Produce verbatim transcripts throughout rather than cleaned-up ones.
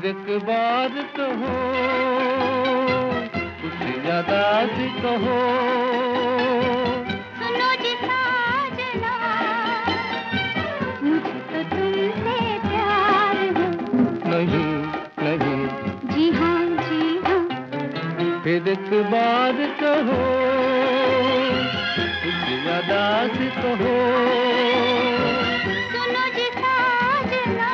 फिर एक बार कहो, कुछ ज्यादा सी कहो। सुनो जी साजना, मुझे तो तुमसे प्यार है। नहीं नहीं, जी हाँ जी हाँ। फिर एक बार कहो, कुछ ज्यादा सी कहो। सुनो जी साजना,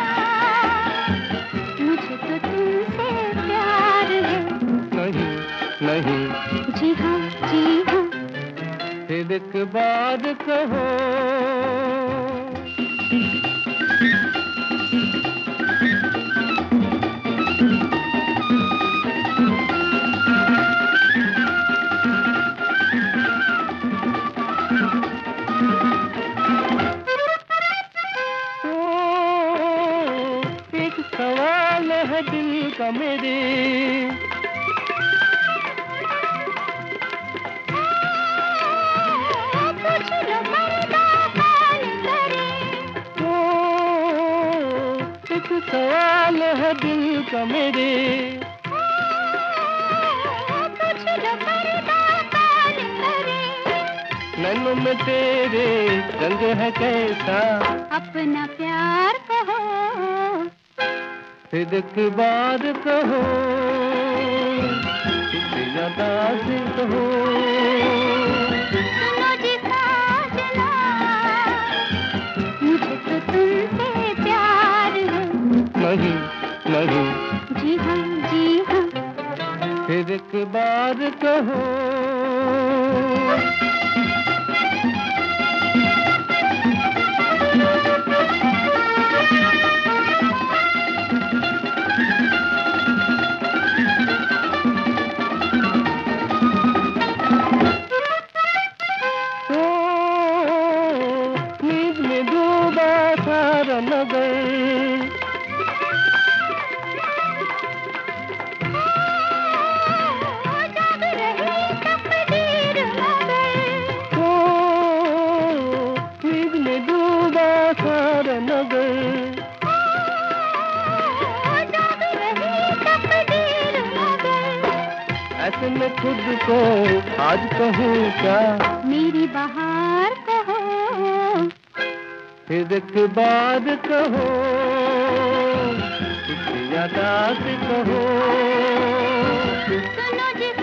मुझे तो तुमसे प्यार है। नहीं नहीं, जी हाँ जी हाँ। फिर एक बार कहो। सवाल है दिल का मेरे, पूछ लो बंदा कौन करे। ओ, एक सवाल है दिल का मेरे, पूछ लो बंदा कौन करे। नैनों में तेरे रंग है कैसा, अपना प्यार कहो। फिर एक बार कहो, कुछ ज्यादा से कहो। सुनो जी साजना, मुझे तो तुमसे प्यार है। नहीं नहीं, जी हाँ जी हाँ। फिर एक बार कहो। नगर जग रही तकदीर मगर, ओ, नींद में डूबा सारा नगर, जग रही तकदीर मगर। ऐसे में खुद को आज कहूँ क्या, मेरी बहार कहो। फिर एक बार कहो, कुछ ज्यादा से कहो। सुनो जी